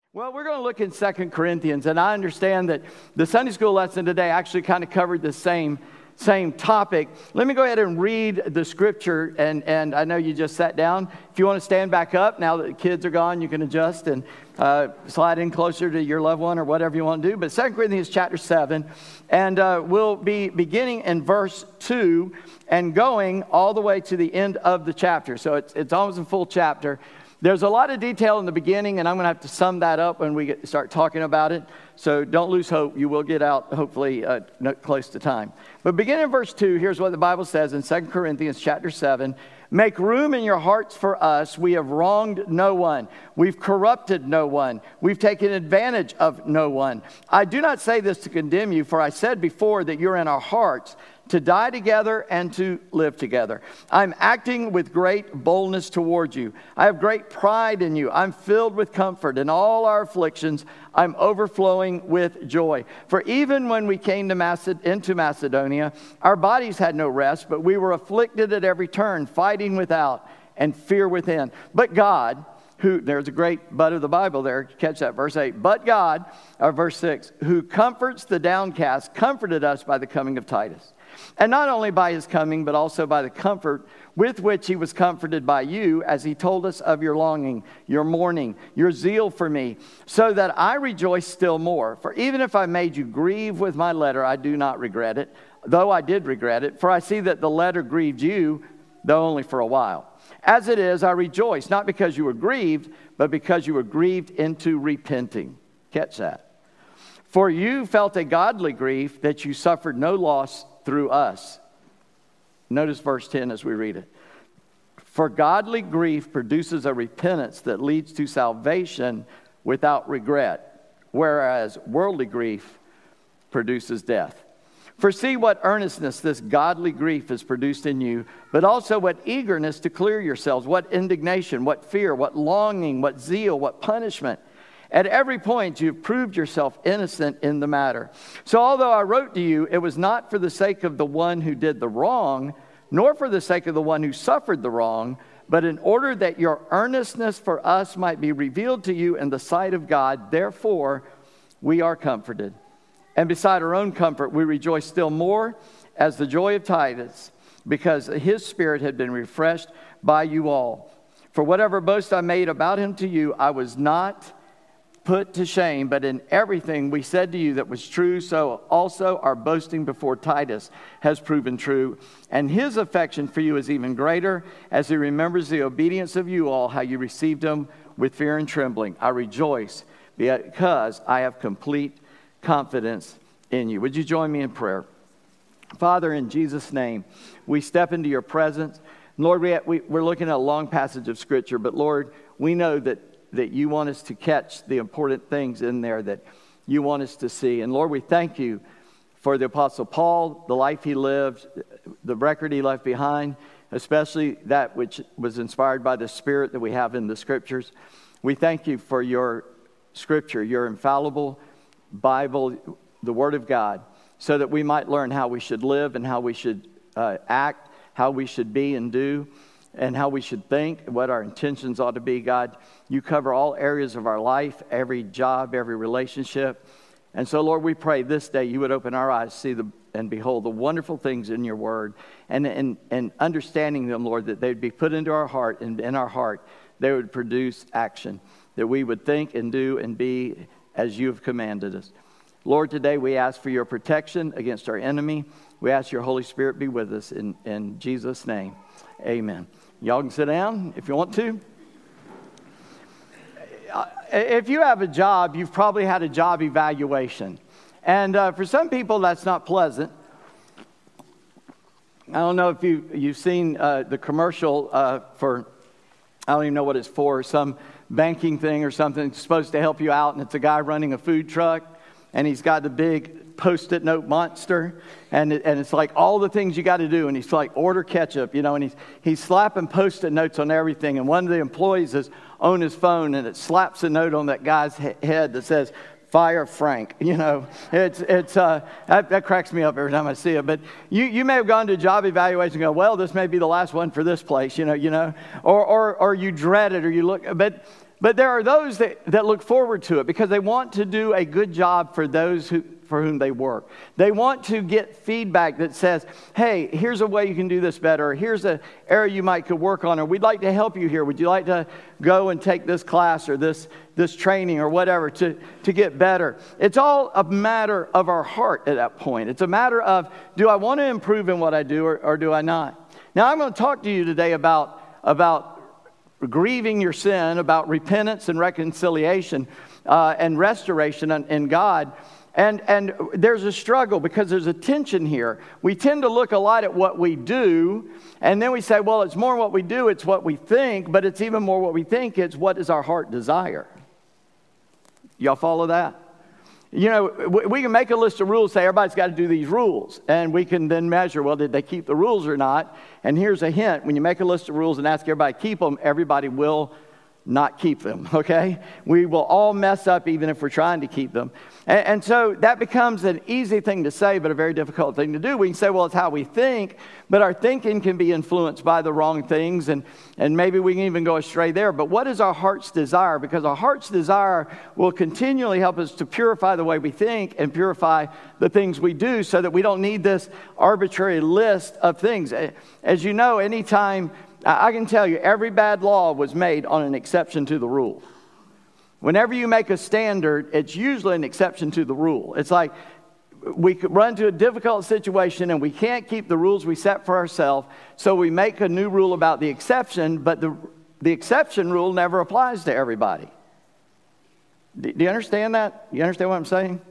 Well, we're going to look in 2 Corinthians, and I understand that the Sunday school lesson today actually kind of covered the same topic. Let me go ahead and read the scripture, and I know you just sat down. If you want to stand back up, now that the kids are gone, you can adjust and slide in closer to your loved one or whatever you want to do. But 2 Corinthians chapter 7, and we'll be beginning in verse 2 and going all the way to the end of the chapter. So it's almost a full chapter. There's a lot of detail in the beginning, and I'm going to have to sum that up when we start talking about it. So don't lose hope. You will get out, hopefully, close to time. But beginning in verse 2, here's what the Bible says in 2 Corinthians chapter 7. Make room in your hearts for us. We have wronged no one. We've corrupted no one. We've taken advantage of no one. I do not say this to condemn you, for I said before that you're in our hearts, to die together and to live together. I'm acting with great boldness toward you. I have great pride in you. I'm filled with comfort. In all our afflictions, I'm overflowing with joy. For even when we came into Macedonia, our bodies had no rest, but we were afflicted at every turn, fighting without and fear within. But God, there's a great but of the Bible there, catch that, verse 8. But God, or verse 6, who comforts the downcast, comforted us by the coming of Titus. And not only by his coming, but also by the comfort with which he was comforted by you, as he told us of your longing, your mourning, your zeal for me, so that I rejoice still more. For even if I made you grieve with my letter, I do not regret it, though I did regret it. For I see that the letter grieved you, though only for a while. As it is, I rejoice, not because you were grieved, but because you were grieved into repenting. Catch that. For you felt a godly grief that you suffered no loss through us. Notice verse 10 as we read it. For godly grief produces a repentance that leads to salvation without regret, whereas worldly grief produces death. For see what earnestness this godly grief has produced in you, but also what eagerness to clear yourselves, what indignation, what fear, what longing, what zeal, what punishment. At every point, you've proved yourself innocent in the matter. So although I wrote to you, it was not for the sake of the one who did the wrong, nor for the sake of the one who suffered the wrong, but in order that your earnestness for us might be revealed to you in the sight of God. Therefore, we are comforted. And beside our own comfort, we rejoice still more as the joy of Titus, because his spirit had been refreshed by you all. For whatever boast I made about him to you, I was not put to shame, but in everything we said to you that was true, so also our boasting before Titus has proven true. And his affection for you is even greater, as he remembers the obedience of you all, how you received him with fear and trembling. I rejoice because I have complete confidence in you. Would you join me in prayer? Father, in Jesus' name, we step into your presence. Lord, we're looking at a long passage of Scripture, but Lord, we know that you want us to catch the important things in there that you want us to see. And Lord, we thank you for the Apostle Paul, the life he lived, the record he left behind, especially that which was inspired by the Spirit that we have in the Scriptures. We thank you for your Scripture, your infallible Bible, the Word of God, so that we might learn how we should live and how we should act, how we should be and do, and how we should think, what our intentions ought to be. God, you cover all areas of our life, every job, every relationship. And so, Lord, we pray this day you would open our eyes, see and behold the wonderful things in your word, and understanding them, Lord, that they'd be put into our heart, and in our heart they would produce action, that we would think and do and be as you have commanded us. Lord, today we ask for your protection against our enemy. We ask your Holy Spirit be with us in Jesus' name. Amen. Y'all can sit down if you want to. If you have a job, you've probably had a job evaluation. And for some people, that's not pleasant. I don't know if you've seen the commercial for, I don't even know what it's for, some banking thing or something. It's supposed to help you out, and it's a guy running a food truck, and he's got the big Post-it note monster, and it's like all the things you got to do, and he's like, order ketchup, and he's slapping Post-it notes on everything, and one of the employees is on his phone, and it slaps a note on that guy's head that says, fire Frank. That cracks me up every time I see it. But you may have gone to a job evaluation and go, well, this may be the last one for this place, or you dread it, or you look, but But there are those that look forward to it because they want to do a good job for those for whom they work. They want to get feedback that says, hey, here's a way you can do this better. Or here's an area you might could work on. Or we'd like to help you here. Would you like to go and take this class or this training or whatever to get better? It's all a matter of our heart at that point. It's a matter of, do I want to improve in what I do or do I not? Now, I'm going to talk to you today about grieving your sin, about repentance and reconciliation and restoration in God. And there's a struggle because there's a tension here. We tend to look a lot at what we do, and then we say, well, it's more what we do, it's what we think, but it's even more what we think, it's what does our heart desire. Y'all follow that? You know, we can make a list of rules, say everybody's got to do these rules, and we can then measure, well, did they keep the rules or not? And here's a hint. When you make a list of rules and ask everybody to keep them, everybody will not keep them, okay? We will all mess up even if we're trying to keep them. And so that becomes an easy thing to say, but a very difficult thing to do. We can say, well, it's how we think, but our thinking can be influenced by the wrong things, and maybe we can even go astray there. But what is our heart's desire? Because our heart's desire will continually help us to purify the way we think and purify the things we do so that we don't need this arbitrary list of things. As you know, anytime, I can tell you, every bad law was made on an exception to the rule. Whenever you make a standard, it's usually an exception to the rule. It's like we could run into a difficult situation and we can't keep the rules we set for ourselves, so we make a new rule about the exception, but the exception rule never applies to everybody. Do you understand that? You understand what I'm saying?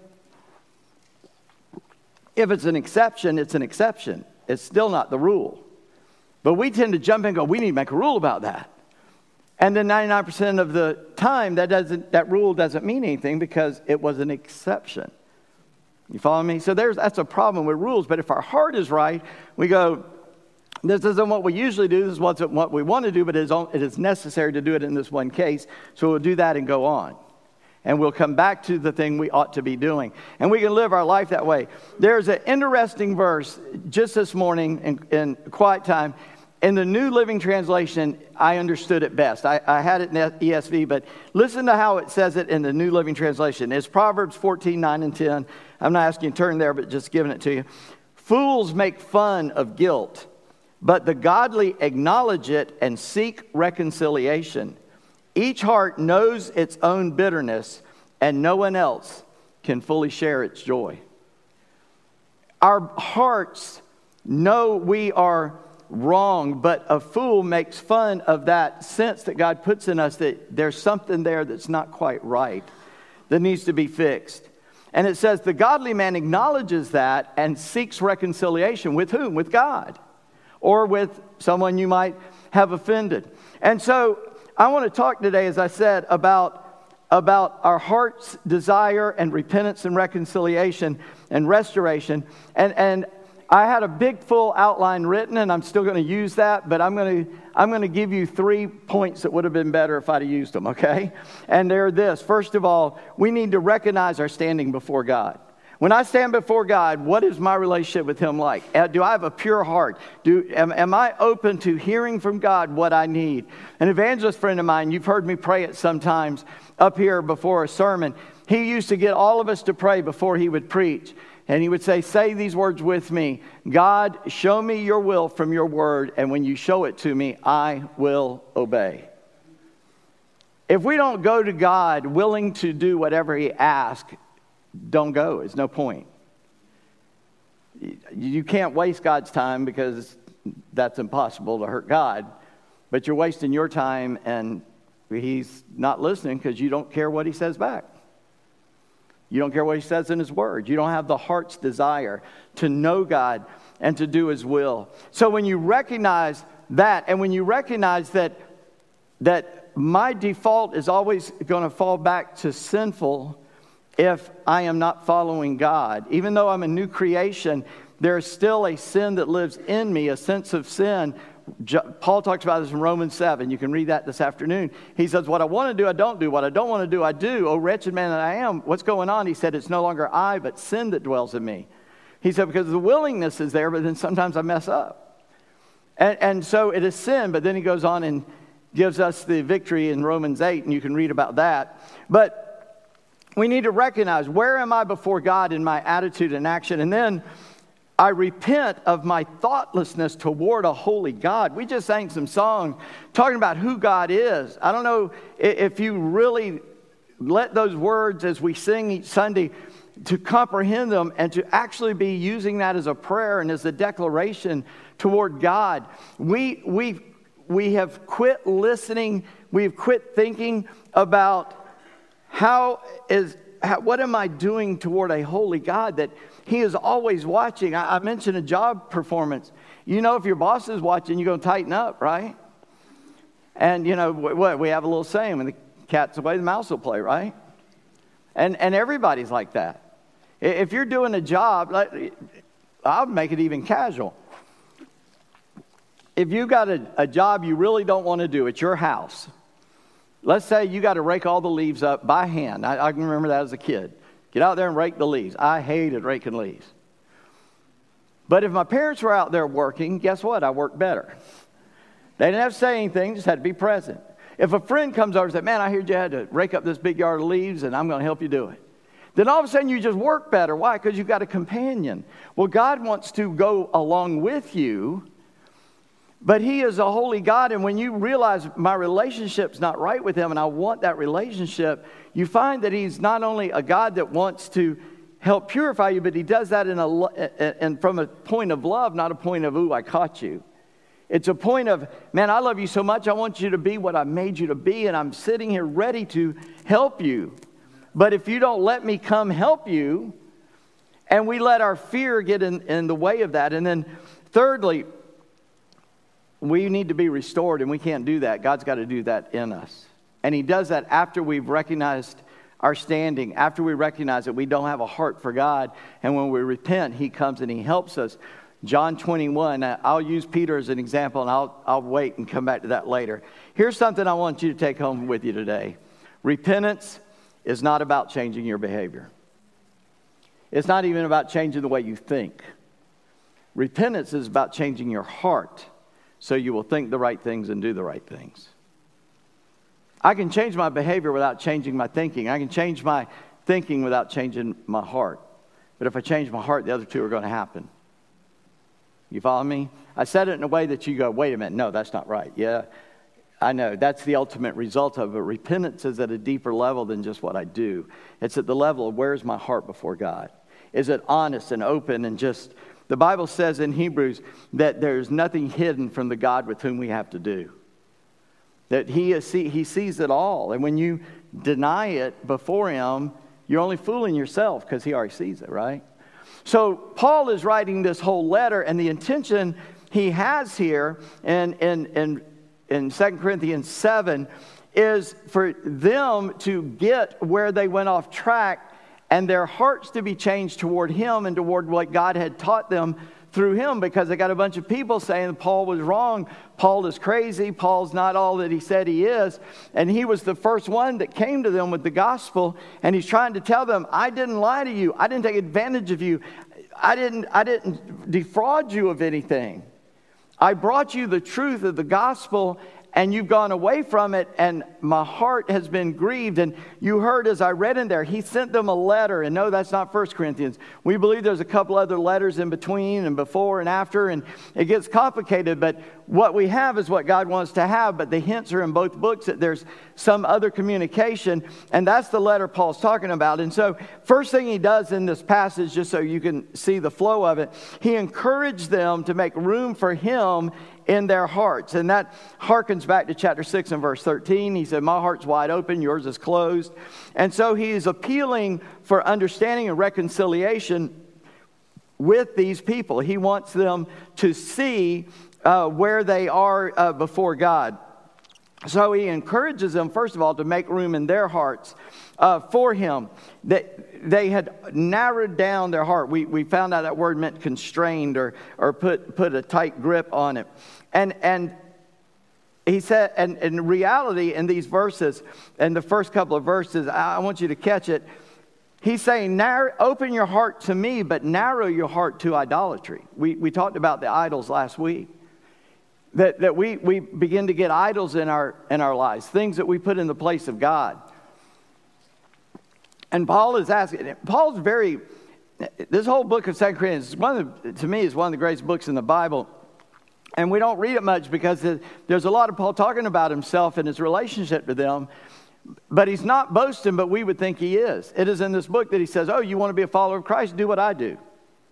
If it's an exception, it's an exception. It's still not the rule. But we tend to jump in and go, we need to make a rule about that. And then 99% of the time, that rule doesn't mean anything because it was an exception. You follow me? So that's a problem with rules. But if our heart is right, we go, this isn't what we usually do. This is what we want to do, but it is necessary to do it in this one case. So we'll do that and go on. And we'll come back to the thing we ought to be doing. And we can live our life that way. There's an interesting verse just this morning in quiet time. In the New Living Translation, I understood it best. I had it in ESV, but listen to how it says it in the New Living Translation. It's Proverbs 14, 9 and 10. I'm not asking you to turn there, but just giving it to you. Fools make fun of guilt, but the godly acknowledge it and seek reconciliation. Each heart knows its own bitterness, and no one else can fully share its joy. Our hearts know we are wrong, but a fool makes fun of that sense that God puts in us that there's something there that's not quite right, that needs to be fixed. And it says the godly man acknowledges that and seeks reconciliation. With whom? With God. Or with someone you might have offended. And so I want to talk today, as I said, about our heart's desire and repentance and reconciliation and restoration. And I had a big full outline written, and I'm still going to use that, but I'm going to give you 3 points that would have been better if I'd have used them, okay? And they're this. First of all, we need to recognize our standing before God. When I stand before God, what is my relationship with Him like? Do I have a pure heart? Am I open to hearing from God what I need? An evangelist friend of mine, you've heard me pray it sometimes up here before a sermon. He used to get all of us to pray before he would preach. And he would say these words with me. God, show me your will from your word, and when you show it to me, I will obey. If we don't go to God willing to do whatever He asks, don't go. There's no point. You can't waste God's time because that's impossible to hurt God. But you're wasting your time, and He's not listening because you don't care what He says back. You don't care what He says in His Word. You don't have the heart's desire to know God and to do His will. So when you recognize that, and when you recognize that my default is always going to fall back to sinful if I am not following God. Even though I'm a new creation, there is still a sin that lives in me, a sense of sin. Paul talks about this in Romans 7. You can read that this afternoon. He says, what I want to do, I don't do. What I don't want to do, I do. Oh, wretched man that I am. What's going on? He said, it's no longer I, but sin that dwells in me. He said, because the willingness is there, but then sometimes I mess up. And so it is sin. But then he goes on and gives us the victory in Romans 8, and you can read about that. But we need to recognize, where am I before God in my attitude and action? And then I repent of my thoughtlessness toward a holy God. We just sang some songs talking about who God is. I don't know if you really let those words as we sing each Sunday to comprehend them and to actually be using that as a prayer and as a declaration toward God. We have quit listening. We've quit thinking about what am I doing toward a holy God that He is always watching. I mentioned a job performance. You know, if your boss is watching, you're going to tighten up, right? And you know what? We have a little saying: when the cat's away, the mouse will play, right? And everybody's like that. If you're doing a job, I'll make it even casual. If you got a job you really don't want to do at your house, let's say you got to rake all the leaves up by hand. I can remember that as a kid. Get out there and rake the leaves. I hated raking leaves. But if my parents were out there working, guess what? I worked better. They didn't have to say anything, just had to be present. If a friend comes over and says, man, I heard you had to rake up this big yard of leaves and I'm going to help you do it. Then all of a sudden you just work better. Why? Because you've got a companion. Well, God wants to go along with you, but He is a holy God. And when you realize my relationship's not right with Him and I want that relationship, you find that He's not only a God that wants to help purify you, but He does that and from a point of love, not a point of, ooh, I caught you. It's a point of, man, I love you so much, I want you to be what I made you to be, and I'm sitting here ready to help you. But if you don't let me come help you, and we let our fear get in the way of that. And then thirdly, we need to be restored, and we can't do that. God's got to do that in us. And He does that after we've recognized our standing, after we recognize that we don't have a heart for God. And when we repent, He comes and He helps us. John 21, I'll use Peter as an example, and I'll wait and come back to that later. Here's something I want you to take home with you today. Repentance is not about changing your behavior. It's not even about changing the way you think. Repentance is about changing your heart so you will think the right things and do the right things. I can change my behavior without changing my thinking. I can change my thinking without changing my heart. But if I change my heart, the other two are going to happen. You follow me? I said it in a way that you go, wait a minute, no, that's not right. Yeah, I know. That's the ultimate result of it. Repentance is at a deeper level than just what I do. It's at the level of where's my heart before God? Is it honest and open and just... The Bible says in Hebrews that there's nothing hidden from the God with whom we have to do. That He sees it all. And when you deny it before Him, you're only fooling yourself because He already sees it, right? So Paul is writing this whole letter, and the intention he has here in 2 Corinthians 7 is for them to get where they went off track and their hearts to be changed toward Him and toward what God had taught them through him, because they got a bunch of people saying Paul was wrong. Paul is crazy. Paul's not all that he said he is. And he was the first one that came to them with the gospel. And he's trying to tell them, I didn't lie to you. I didn't take advantage of you. I didn't defraud you of anything. I brought you the truth of the gospel, and you've gone away from it, and my heart has been grieved. And you heard as I read in there, he sent them a letter. And no, that's not 1 Corinthians. We believe there's a couple other letters in between and before and after, and it gets complicated. But what we have is what God wants to have, but the hints are in both books that there's some other communication, and that's the letter Paul's talking about. And so first thing he does in this passage, just so you can see the flow of it, he encouraged them to make room for him in their hearts. And that harkens back to chapter 6 and verse 13. He said, my heart's wide open, yours is closed. And so he is appealing for understanding and reconciliation with these people. He wants them to see where they are before God. So he encourages them, first of all, to make room in their hearts for him. That they had narrowed down their heart. We found out that word meant constrained or put a tight grip on it. And he said, and in reality, in these verses, in the first couple of verses, I want you to catch it. He's saying, open your heart to me, but narrow your heart to idolatry. We talked about the idols last week. that we begin to get idols in our lives, things that we put in the place of God. And Paul is asking, this whole book of 2 Corinthians, to me, is one of the greatest books in the Bible. And we don't read it much because there's a lot of Paul talking about himself and his relationship to them. But he's not boasting, but we would think he is. It is in this book that he says, oh, you want to be a follower of Christ? Do what I do.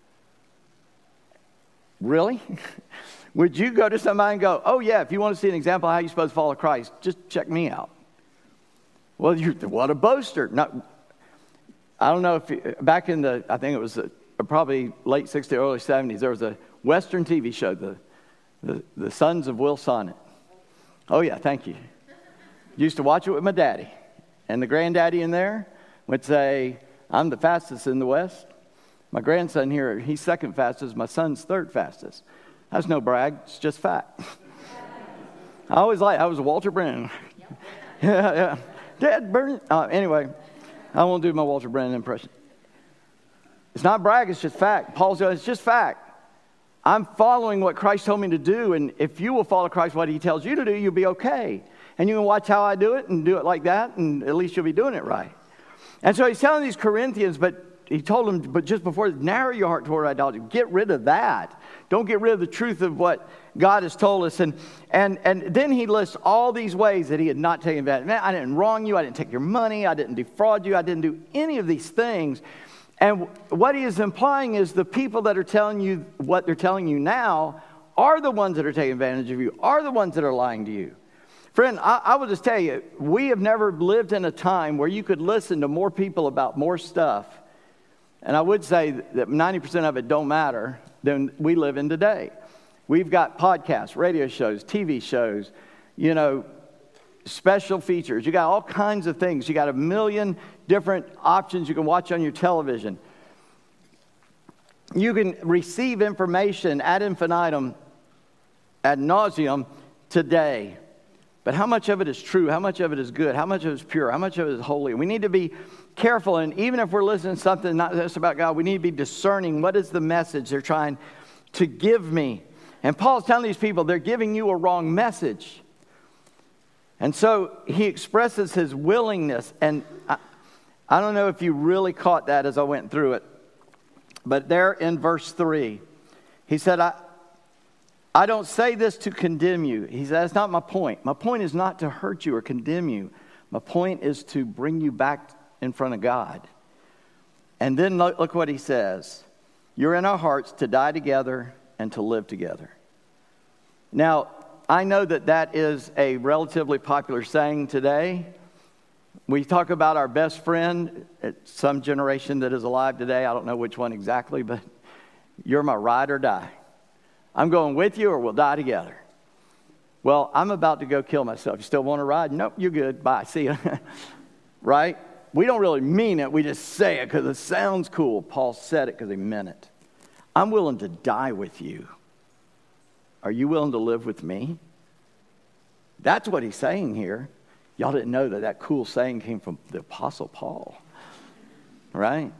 Really? Would you go to somebody and go, oh, yeah, if you want to see an example of how you're supposed to follow Christ, just check me out? Well, what a boaster. I don't know if back in I think it was probably late 60s, early 70s, there was a Western TV show, the Sons of Will Sonnet. Oh, yeah, thank you. Used to watch it with my daddy. And the granddaddy in there would say, I'm the fastest in the West. My grandson here, he's second fastest. My son's third fastest. That's no brag. It's just fact. I was a Walter Brennan. Yeah. Dad, burn. Anyway, I won't do my Walter Brennan impression. It's not brag. It's just fact. Paul says, it's just fact. I'm following what Christ told me to do. And if you will follow Christ, what he tells you to do, you'll be okay. And you can watch how I do it and do it like that. And at least you'll be doing it right. And so he's telling these Corinthians, but he told them, but just before, narrow your heart toward idolatry. Get rid of that. Don't get rid of the truth of what God has told us. And then he lists all these ways that he had not taken advantage. Man, I didn't wrong you. I didn't take your money. I didn't defraud you. I didn't do any of these things. And what he is implying is the people that are telling you what they're telling you now are the ones that are taking advantage of you, are the ones that are lying to you. Friend, I will just tell you, we have never lived in a time where you could listen to more people about more stuff. And I would say that 90% of it don't matter than we live in today. We've got podcasts, radio shows, TV shows, special features. You got all kinds of things. You got a million different options you can watch on your television. You can receive information ad infinitum, ad nauseum today. But how much of it is true? How much of it is good? How much of it is pure? How much of it is holy? We need to be careful. And even if we're listening to something not just about God, we need to be discerning what is the message they're trying to give me. And Paul's telling these people they're giving you a wrong message. And so he expresses his willingness. And I don't know if you really caught that as I went through it. But there in verse 3, he said, I don't say this to condemn you. He said, that's not my point. My point is not to hurt you or condemn you. My point is to bring you back in front of God. And then look what he says. You're in our hearts to die together and to live together. Now, I know that is a relatively popular saying today. We talk about our best friend at some generation that is alive today. I don't know which one exactly, but you're my ride or die. I'm going with you or we'll die together. Well, I'm about to go kill myself. You still want to ride? Nope, you're good. Bye. See you. Right? We don't really mean it. We just say it because it sounds cool. Paul said it because he meant it. I'm willing to die with you. Are you willing to live with me? That's what he's saying here. Y'all didn't know that cool saying came from the Apostle Paul. Right?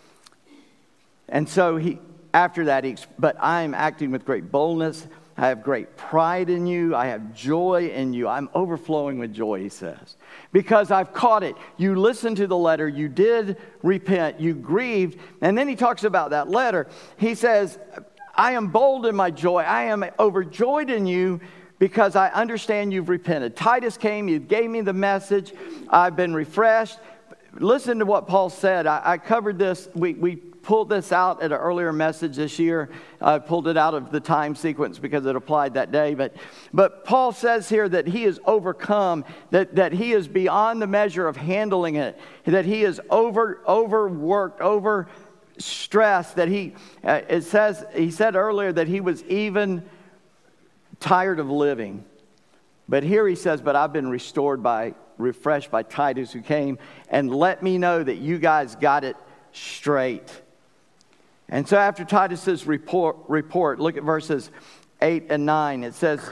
And so after that, but I am acting with great boldness. I have great pride in you. I have joy in you. I'm overflowing with joy, he says. Because I've caught it. You listened to the letter. You did repent. You grieved. And then he talks about that letter. He says, I am bold in my joy. I am overjoyed in you because I understand you've repented. Titus came. You gave me the message. I've been refreshed. Listen to what Paul said. I covered this. We pulled this out at an earlier message this year. I pulled it out of the time sequence because it applied that day. But Paul says here that he is overcome, that he is beyond the measure of handling it, that he is overworked, overstressed, that he said earlier that he was even tired of living. But here he says, but I've been refreshed by Titus who came and let me know that you guys got it straight. And so after Titus's report, look at verses 8 and 9. It says,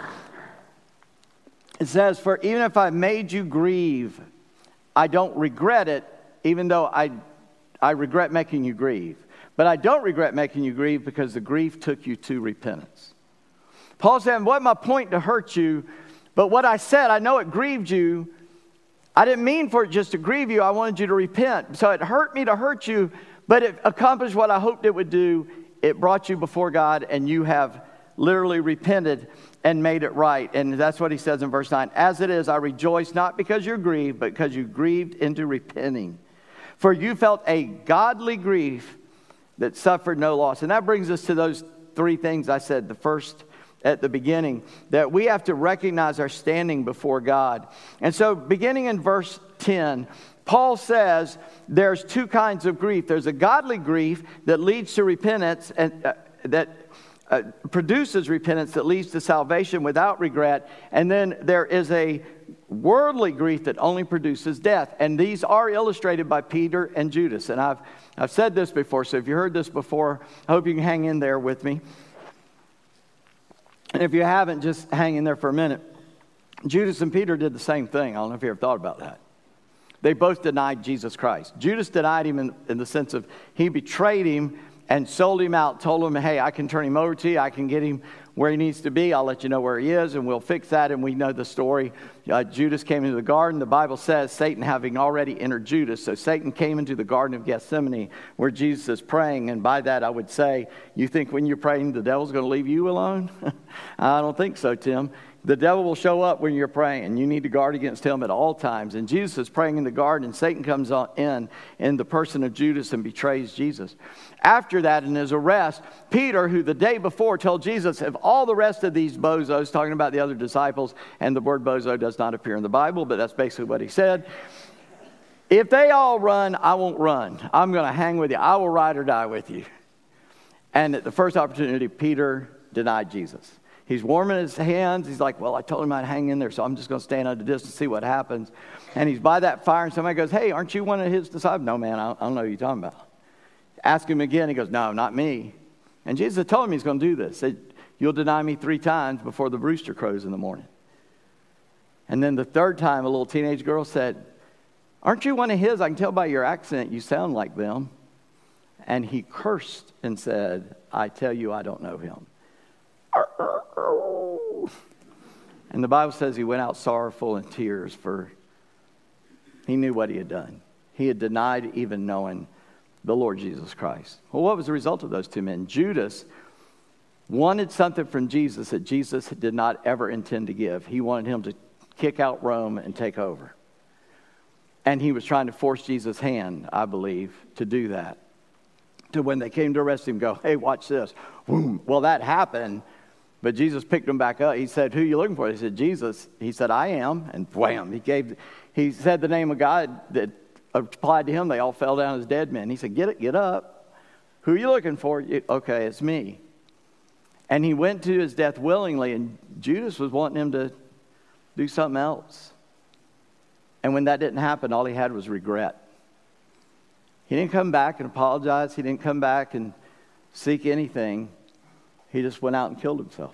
for even if I made you grieve, I don't regret it, even though I regret making you grieve. But I don't regret making you grieve because the grief took you to repentance. Paul's saying, wasn't my point to hurt you, but what I said, I know it grieved you. I didn't mean for it just to grieve you. I wanted you to repent. So it hurt me to hurt you, but it accomplished what I hoped it would do. It brought you before God, and you have literally repented and made it right. And that's what he says in verse 9. As it is, I rejoice not because you're grieved, but because you grieved into repenting. For you felt a godly grief that suffered no loss. And that brings us to those three things I said. The first at the beginning, that we have to recognize our standing before God. And so beginning in verse 10, Paul says there's two kinds of grief. There's a godly grief that leads to repentance and that produces repentance that leads to salvation without regret. And then there is a worldly grief that only produces death. And these are illustrated by Peter and Judas. And I've said this before, so if you heard this before, I hope you can hang in there with me. And if you haven't, just hang in there for a minute. Judas and Peter did the same thing. I don't know if you ever thought about that. They both denied Jesus Christ. Judas denied him in the sense of he betrayed him and sold him out, told him, hey, I can turn him over to you. I can get him where he needs to be. I'll let you know where he is, and we'll fix that. And we know the story. Judas came into the garden. The Bible says Satan having already entered Judas. So Satan came into the Garden of Gethsemane where Jesus is praying. And by that, I would say, you think when you're praying, the devil's going to leave you alone? I don't think so, Tim. The devil will show up when you're praying. You need to guard against him at all times. And Jesus is praying in the garden, and Satan comes in the person of Judas and betrays Jesus. After that, in his arrest, Peter, who the day before told Jesus, if all the rest of these bozos, talking about the other disciples, and the word bozo does not appear in the Bible, but that's basically what he said. If they all run, I won't run. I'm going to hang with you. I will ride or die with you. And at the first opportunity, Peter denied Jesus. He's warming his hands. He's like, well, I told him I'd hang in there, so I'm just going to stand at a distance and see what happens. And he's by that fire, and somebody goes, hey, aren't you one of his disciples? No, man, I don't know what you're talking about. Ask him again. He goes, no, not me. And Jesus had told him he's going to do this. He said, you'll deny me 3 times before the rooster crows in the morning. And then the third time, a little teenage girl said, aren't you one of his? I can tell by your accent you sound like them. And he cursed and said, I tell you, I don't know him. And the Bible says he went out sorrowful in tears, for he knew what he had done. He had denied even knowing the Lord Jesus Christ. Well, what was the result of those two men? Judas wanted something from Jesus that Jesus did not ever intend to give. He wanted him to kick out Rome and take over. And he was trying to force Jesus' hand, I believe, to do that. To when they came to arrest him, go, hey, watch this. Boom. Well, that happened. But Jesus picked him back up. He said, who are you looking for? He said, Jesus. He said, I am. And wham, he said the name of God that applied to him. They all fell down as dead men. He said, get up. Who are you looking for? Okay, it's me. And he went to his death willingly, and Judas was wanting him to do something else. And when that didn't happen, all he had was regret. He didn't come back and apologize. He didn't come back and seek anything. He just went out and killed himself.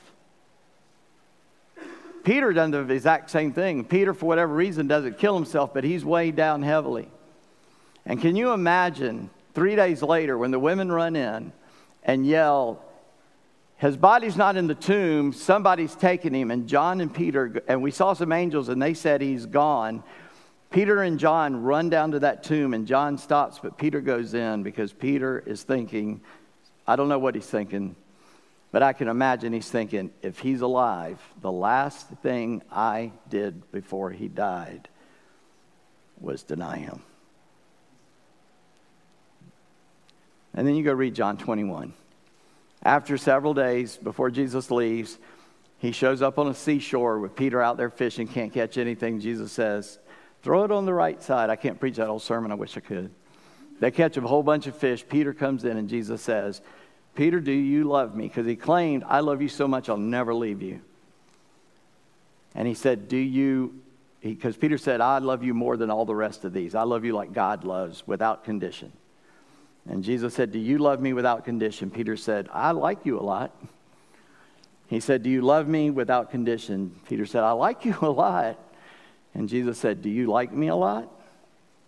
Peter done the exact same thing. Peter, for whatever reason, doesn't kill himself, but he's weighed down heavily. And can you imagine 3 days later when the women run in and yell, his body's not in the tomb, somebody's taken him, and John and Peter, and we saw some angels and they said he's gone. Peter and John run down to that tomb, and John stops, but Peter goes in because Peter is thinking, I don't know what he's thinking, but I can imagine he's thinking, if he's alive, the last thing I did before he died was deny him. And then you go read John 21. After several days, before Jesus leaves, he shows up on a seashore with Peter out there fishing, can't catch anything. Jesus says, throw it on the right side. I can't preach that whole sermon. I wish I could. They catch a whole bunch of fish. Peter comes in and Jesus says, Peter, do you love me? Because he claimed, I love you so much, I'll never leave you. And he said, do you, because Peter said, I love you more than all the rest of these. I love you like God loves, without condition. And Jesus said, do you love me without condition? Peter said, I like you a lot. He said, do you love me without condition? Peter said, I like you a lot. And Jesus said, do you like me a lot?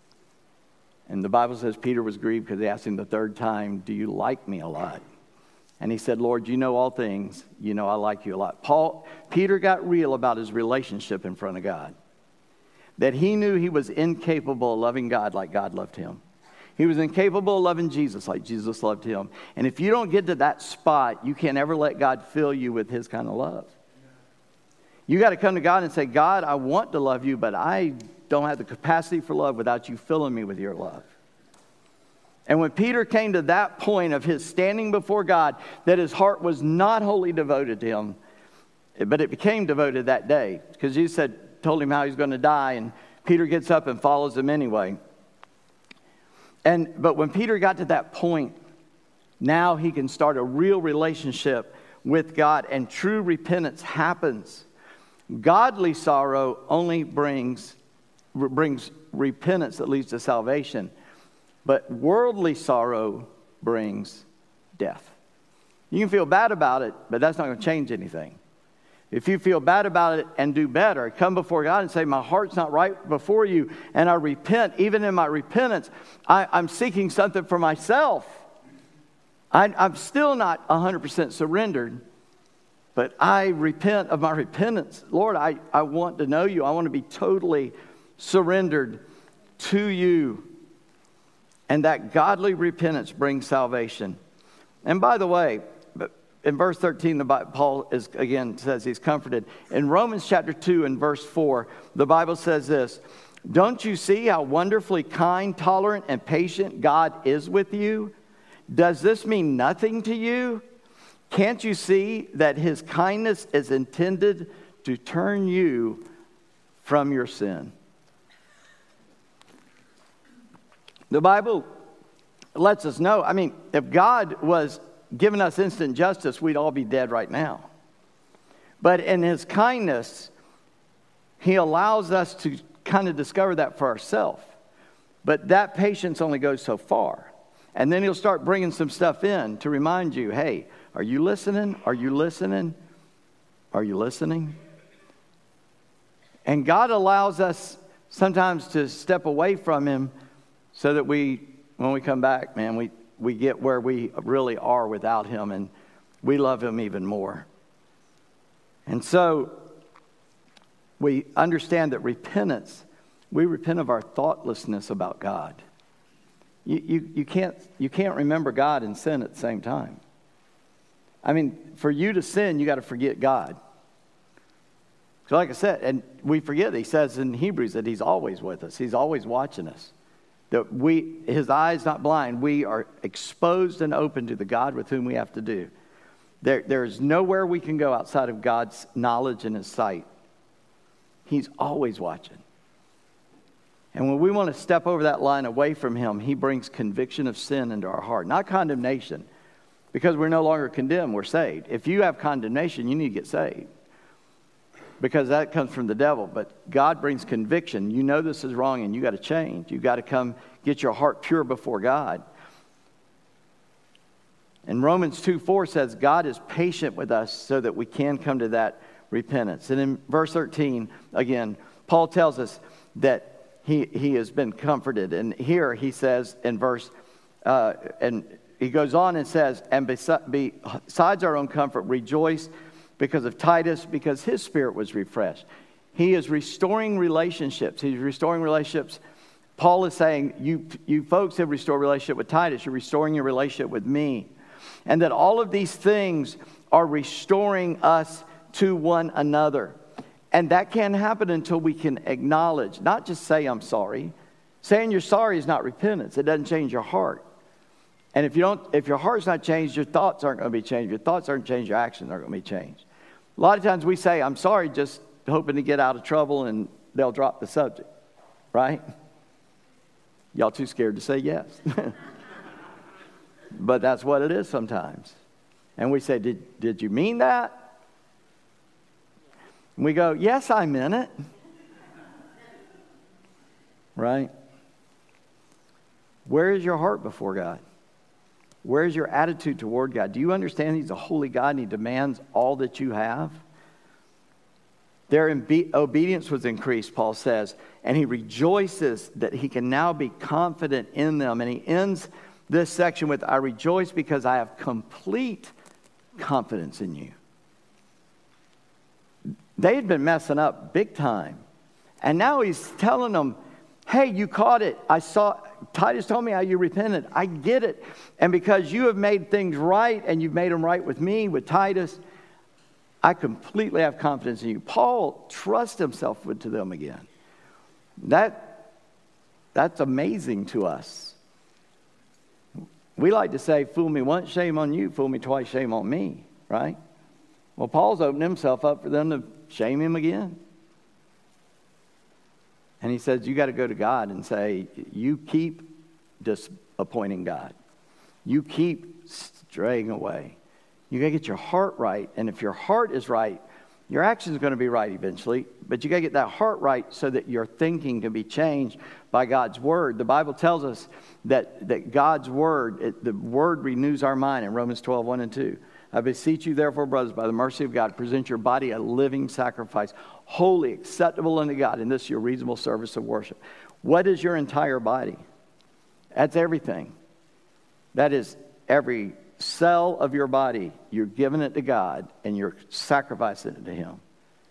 And the Bible says Peter was grieved because they asked him the third time, do you like me a lot? And he said, Lord, you know all things. You know I like you a lot. Peter got real about his relationship in front of God. That he knew he was incapable of loving God like God loved him. He was incapable of loving Jesus like Jesus loved him. And if you don't get to that spot, you can't ever let God fill you with his kind of love. You got to come to God and say, God, I want to love you, but I don't have the capacity for love without you filling me with your love. And when Peter came to that point of his standing before God, that his heart was not wholly devoted to him, but it became devoted that day. Because Jesus told him how he's going to die, and Peter gets up and follows him anyway. But when Peter got to that point, now he can start a real relationship with God, and true repentance happens. Godly sorrow only brings repentance that leads to salvation. But worldly sorrow brings death. You can feel bad about it, but that's not going to change anything. If you feel bad about it and do better, come before God and say, my heart's not right before you, and I repent. Even in my repentance, I'm seeking something for myself. I'm still not 100% surrendered, but I repent of my repentance. Lord, I want to know you. I want to be totally surrendered to you. And that godly repentance brings salvation. And by the way, in verse 13, Paul says he's comforted. In Romans chapter 2 and verse 4, the Bible says this, don't you see how wonderfully kind, tolerant, and patient God is with you? Does this mean nothing to you? Can't you see that his kindness is intended to turn you from your sin? The Bible lets us know, if God was giving us instant justice, we'd all be dead right now. But in his kindness, he allows us to kind of discover that for ourselves. But that patience only goes so far. And then he'll start bringing some stuff in to remind you, hey, are you listening? Are you listening? Are you listening? And God allows us sometimes to step away from him so that when we come back, man, we get where we really are without him, and we love him even more. And so we understand that repentance, we repent of our thoughtlessness about God. You can't remember God and sin at the same time. For you to sin, you got to forget God. So like I said, and we forget, he says in Hebrews that he's always with us. He's always watching us. That his eyes not blind, we are exposed and open to the God with whom we have to do. There's nowhere we can go outside of God's knowledge and his sight. He's always watching. And when we want to step over that line away from him, he brings conviction of sin into our heart. Not condemnation, because we're no longer condemned, we're saved. If you have condemnation, you need to get saved, because that comes from the devil. But God brings conviction. You know this is wrong and you got to change. You got to come get your heart pure before God. And Romans 2:4 says God is patient with us so that we can come to that repentance. And in verse 13, again, Paul tells us that he has been comforted. And here he says in verse, and he goes on and says, and besides our own comfort, rejoice because of Titus, because his spirit was refreshed. He is restoring relationships. He's restoring relationships. Paul is saying, you folks have restored relationship with Titus. You're restoring your relationship with me. And that all of these things are restoring us to one another. And that can't happen until we can acknowledge, not just say, I'm sorry. Saying you're sorry is not repentance. It doesn't change your heart. And if your heart's not changed, your thoughts aren't going to be changed. Your thoughts aren't changed, your actions aren't going to be changed. A lot of times we say, I'm sorry, just hoping to get out of trouble, and they'll drop the subject, right? Y'all too scared to say yes. But that's what it is sometimes. And we say, did you mean that? And we go, yes, I meant it. Right? Where is your heart before God? Where is your attitude toward God? Do you understand he's a holy God and he demands all that you have? Their obedience was increased, Paul says, and he rejoices that he can now be confident in them. And he ends this section with, I rejoice because I have complete confidence in you. They had been messing up big time. And now he's telling them, hey, you caught it. Titus told me how you repented. I get it. And because you have made things right and you've made them right with me, with Titus, I completely have confidence in you. Paul trusts himself to them again. That's amazing to us. We like to say, fool me once, shame on you. Fool me twice, shame on me. Right? Well, Paul's opened himself up for them to shame him again. And he says, you got to go to God and say, you keep disappointing God. You keep straying away. You got to get your heart right. And if your heart is right, your action is going to be right eventually. But you got to get that heart right so that your thinking can be changed by God's word. The Bible tells us that God's word, the word renews our mind in Romans 12, 1 and 2. I beseech you, therefore, brothers, by the mercy of God, present your body a living sacrifice, holy, acceptable unto God, and this is your reasonable service of worship. What is your entire body? That's everything. That is every cell of your body. You're giving it to God, and you're sacrificing it to Him.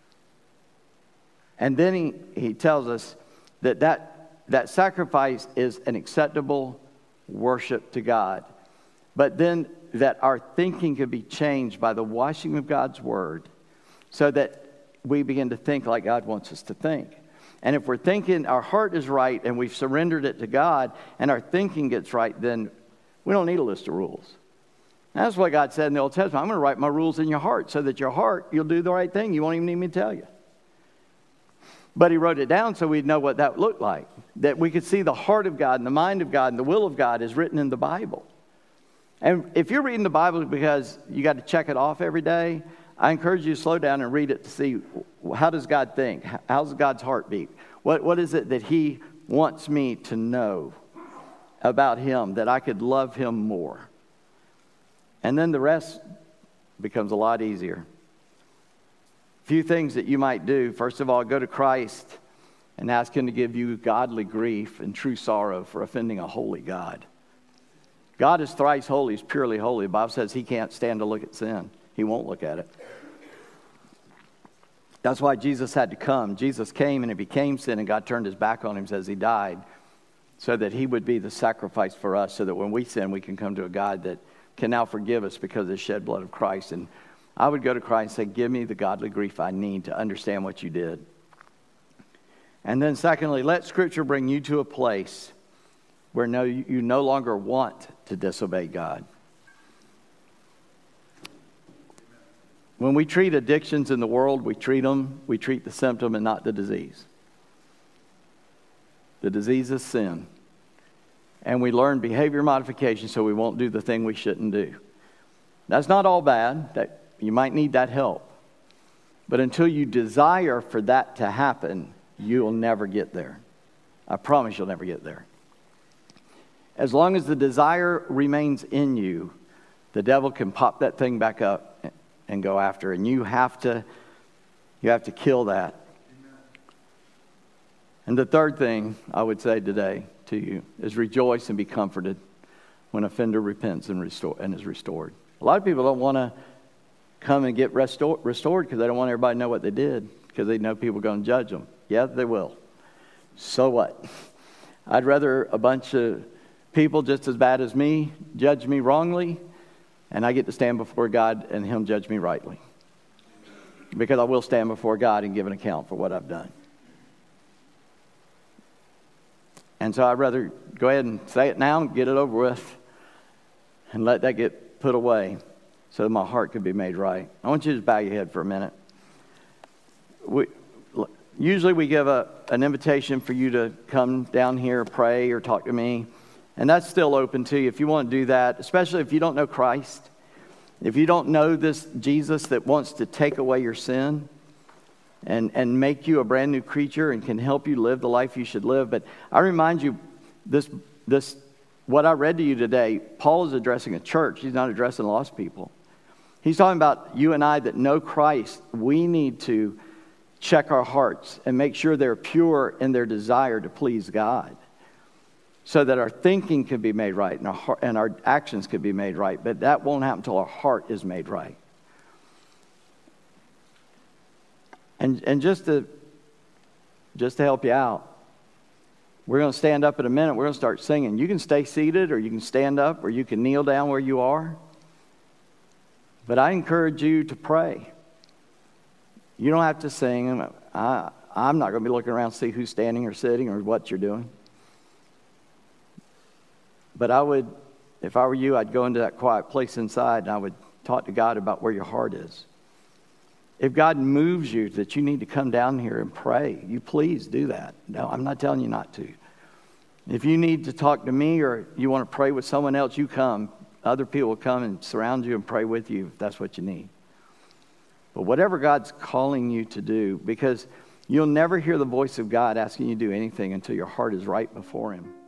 And then he tells us that sacrifice is an acceptable worship to God. But then that our thinking could be changed by the washing of God's word so that we begin to think like God wants us to think. And if we're thinking our heart is right and we've surrendered it to God and our thinking gets right, then we don't need a list of rules. And that's what God said in the Old Testament. I'm going to write my rules in your heart so that your heart, you'll do the right thing. You won't even need me to tell you. But he wrote it down so we'd know what that looked like. That we could see the heart of God and the mind of God and the will of God is written in the Bible. And if you're reading the Bible because you got to check it off every day, I encourage you to slow down and read it to see how does God think? How's God's heart beat? What is it that He wants me to know about Him that I could love Him more? And then the rest becomes a lot easier. A few things that you might do. First of all, go to Christ and ask Him to give you godly grief and true sorrow for offending a holy God. God is thrice holy, He's purely holy. The Bible says He can't stand to look at sin. He won't look at it. That's why Jesus had to come. Jesus came and He became sin, and God turned His back on Him as He died so that He would be the sacrifice for us so that when we sin, we can come to a God that can now forgive us because of the shed blood of Christ. And I would go to Christ and say, give me the godly grief I need to understand what you did. And then secondly, let Scripture bring you to a place where you no longer want to disobey God. When we treat addictions in the world, we treat the symptom and not the disease. The disease is sin. And we learn behavior modification so we won't do the thing we shouldn't do. That's not all bad. That you might need that help. But until you desire for that to happen, you'll never get there. I promise you'll never get there. As long as the desire remains in you, the devil can pop that thing back up and go after it. And you have to kill that. And the third thing I would say today to you is rejoice and be comforted when an offender repents and is restored. A lot of people don't want to come and get restored because they don't want everybody to know what they did because they know people are going to judge them. Yeah, they will. So what? I'd rather a bunch of people just as bad as me judge me wrongly, and I get to stand before God and Him judge me rightly. Because I will stand before God and give an account for what I've done. And so I'd rather go ahead and say it now and get it over with and let that get put away so that my heart could be made right. I want you to just bow your head for a minute. Usually we give an invitation for you to come down here, pray, or talk to me. And that's still open to you if you want to do that, especially if you don't know Christ. If you don't know this Jesus that wants to take away your sin and make you a brand new creature and can help you live the life you should live. But I remind you, this what I read to you today, Paul is addressing a church. He's not addressing lost people. He's talking about you and I that know Christ. We need to check our hearts and make sure they're pure in their desire to please God. so that our thinking could be made right and our actions could be made right. But that won't happen until our heart is made right. And just to help you out, we're going to stand up in a minute. We're going to start singing. You can stay seated, or you can stand up, or you can kneel down where you are. But I encourage you to pray. You don't have to sing. I'm not going to be looking around to see who's standing or sitting or what you're doing. But I would, if I were you, I'd go into that quiet place inside and I would talk to God about where your heart is. If God moves you that you need to come down here and pray, you please do that. No, I'm not telling you not to. If you need to talk to me or you want to pray with someone else, you come. Other people will come and surround you and pray with you if that's what you need. But whatever God's calling you to do, because you'll never hear the voice of God asking you to do anything until your heart is right before Him.